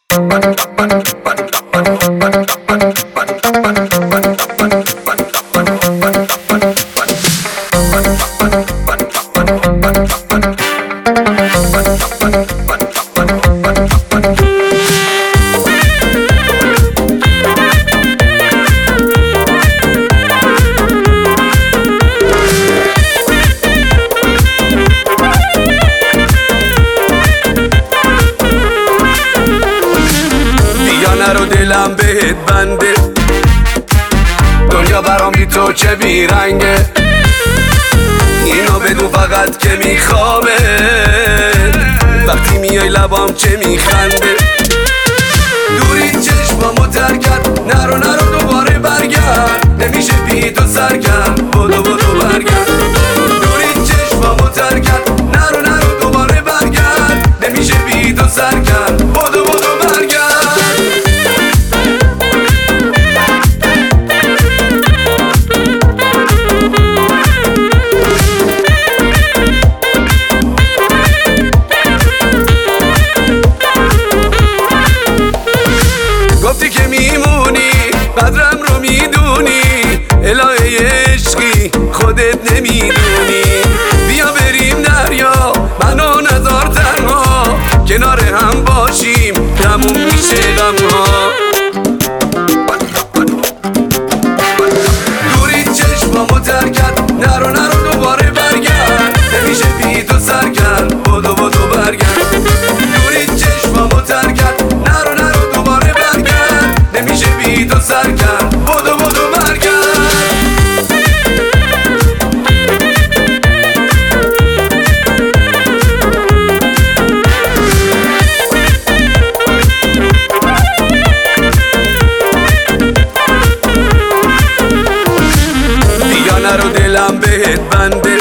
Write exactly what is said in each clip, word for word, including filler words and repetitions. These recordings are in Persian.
رو دلم بهت بنده، دنیا برام بی تو چه بیرنگه. اینو بدون فقط که میخوابه، وقتی میای لبام چه میخنده. دوری چشمامو ترکت، نرو نرو دوباره برگرد، نمیشه بی تو سرگرد، بدو بدو برگرد. دوری چشمامو ترکت، نرو نرو دوباره برگرد، نمیشه بی تو سرگرد، بدو بدو برگرد. گفتی که میمونی، قدرم رو میدونی، الهه عشقی خودت نمیدونی. بیا بریم دریا، منو نذار تنها، کنار هم باشیم تموم میشه غمها. دوری چشمامو ترکت، نرو نرو دوباره برگرد، نمیشه بی تو سرگرد، بدو بدو برگرد. دوری چشمامو ترکت، نرو نرو دوباره برگرد، نمیشه بی تو سرگرد، بدو بدو برگرد. رو دلم بهت بنده،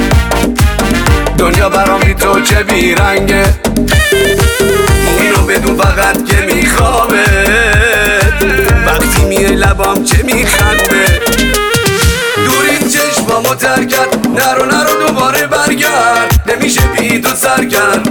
دنیا برام بی تو چه بیرنگه. اینو بدون فقط که میخوابه، وقتی میای لبام چه میخنده. دوری چشمامو ترکت، نرو نرو دوباره برگرد، نمیشه بی تو سرگرد،